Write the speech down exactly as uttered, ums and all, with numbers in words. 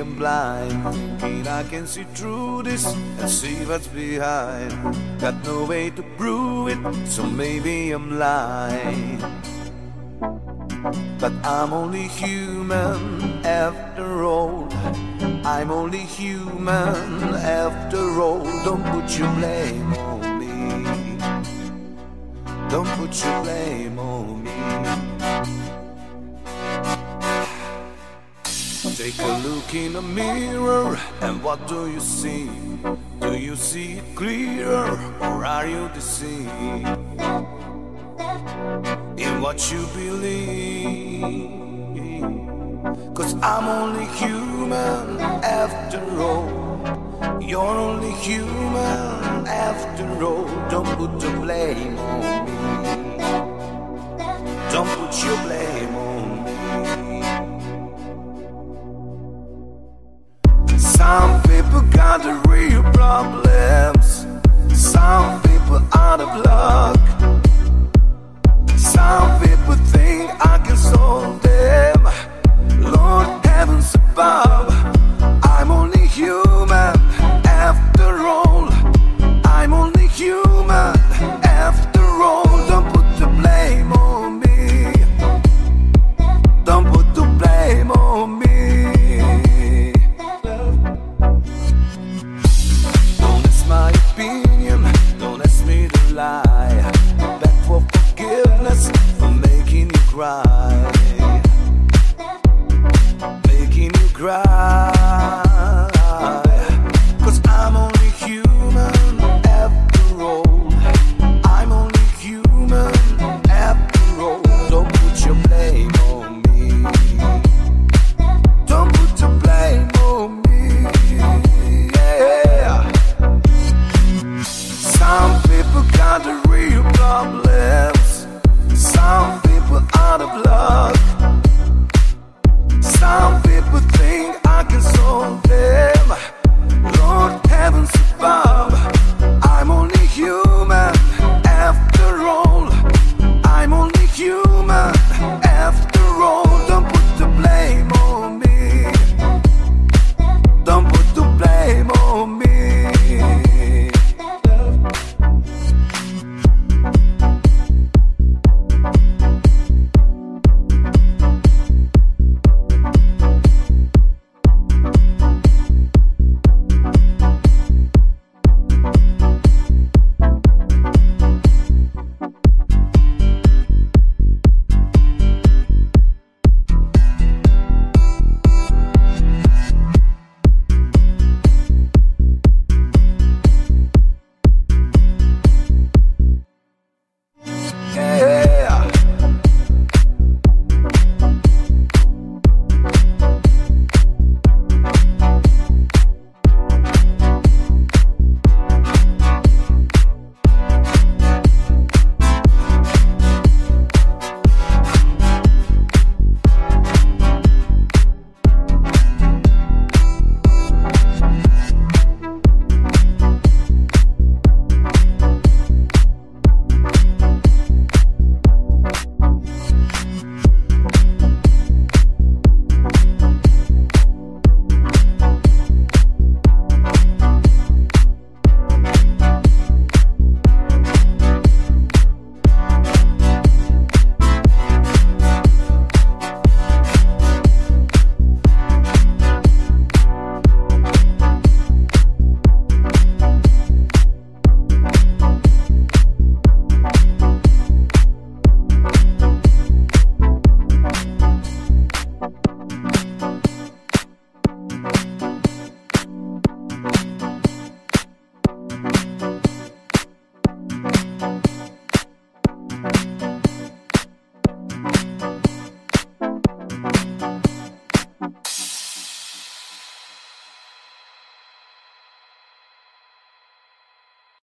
I'm blind, and I can see through this and see what's behind. Got no way to prove it, so maybe I'm lying. But I'm only human after all. I'm only human after all. Don't put your blame on me. Don't put your blame on me. Take a look in the mirror, and what do you see? Do you see it clearer, or are you deceived in what you believe? 'Cause I'm only human after all. You're only human after all. Don't put the blame on me. Don't put your blame on me. Some people got the real problems. Some people out of luck. Some people think I can solve them. Lord heavens above, I'm only human after all. I'm only human after all. Don't put the blame on me. Don't put the blame on me. Don't ask my opinion, don't ask me to lie. Beg for forgiveness for making you cry.